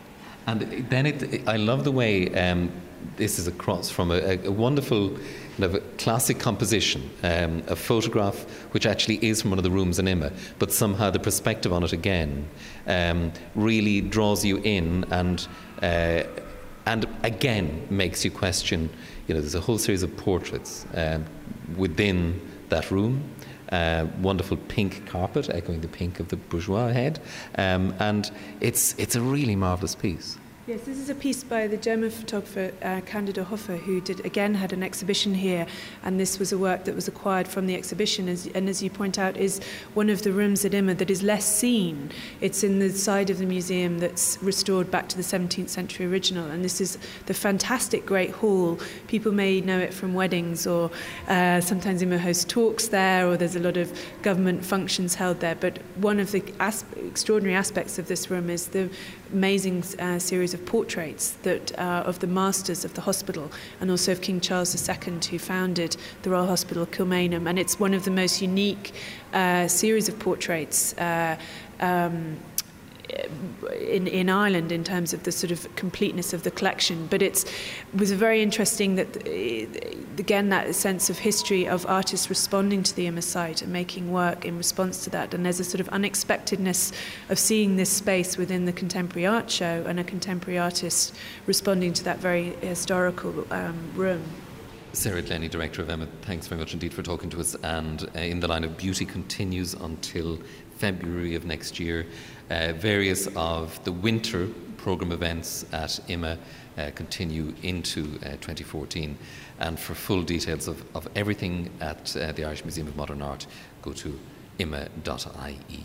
And then it, I love the way um, this is across from a, a wonderful kind of a classic composition, um, a photograph which actually is from one of the rooms in Imma, but somehow the perspective on it again um, really draws you in and uh, and again makes you question. You know, there's a whole series of portraits um, within that room. Uh, wonderful pink carpet, echoing the pink of the bourgeois head, um, and it's it's a really marvellous piece. Yes, this is a piece by the German photographer uh, Candido Hoffer, who did again had an exhibition here, and this was a work that was acquired from the exhibition, as, and as you point out, is one of the rooms at Imma that is less seen. It's in the side of the museum that's restored back to the seventeenth century original, and this is the fantastic Great Hall. People may know it from weddings, or uh, sometimes Imma hosts talks there, or there's a lot of government functions held there, but one of the as- extraordinary aspects of this room is the amazing uh, series of portraits that uh, of the masters of the hospital, and also of King Charles the Second, who founded the Royal Hospital Kilmainham, and it's one of the most unique uh, series of portraits uh, um, in in Ireland in terms of the sort of completeness of the collection. But it's it was very interesting that uh, again that sense of history of artists responding to the Imma site and making work in response to that, and there's a sort of unexpectedness of seeing this space within the contemporary art show and a contemporary artist responding to that very historical um, room. Sarah Glennie, Director of Imma, thanks very much indeed for talking to us. And uh, In the Line of Beauty continues until February of next year. Uh, various of the winter programme events at Imma uh, continue into uh, twenty fourteen. And for full details of, of everything at uh, the Irish Museum of Modern Art, go to imma dot I E.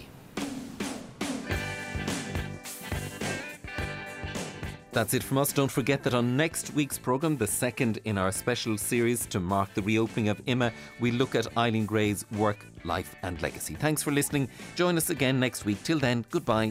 That's it from us. Don't forget that on next week's programme, the second in our special series to mark the reopening of Imma, we look at Eileen Gray's work, life and legacy. Thanks for listening. Join us again next week. Till then, goodbye.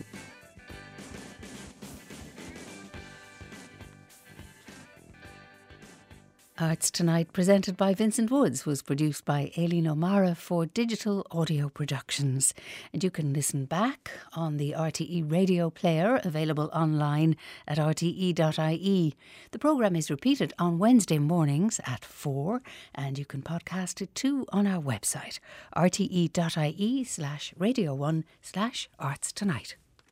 Arts Tonight, presented by Vincent Woods, was produced by Aileen O'Mara for Digital Audio Productions. And you can listen back on the R T E radio player, available online at r t e dot I E. The programme is repeated on Wednesday mornings at four, and you can podcast it too on our website, r t e dot I E slash radio one slash arts tonight.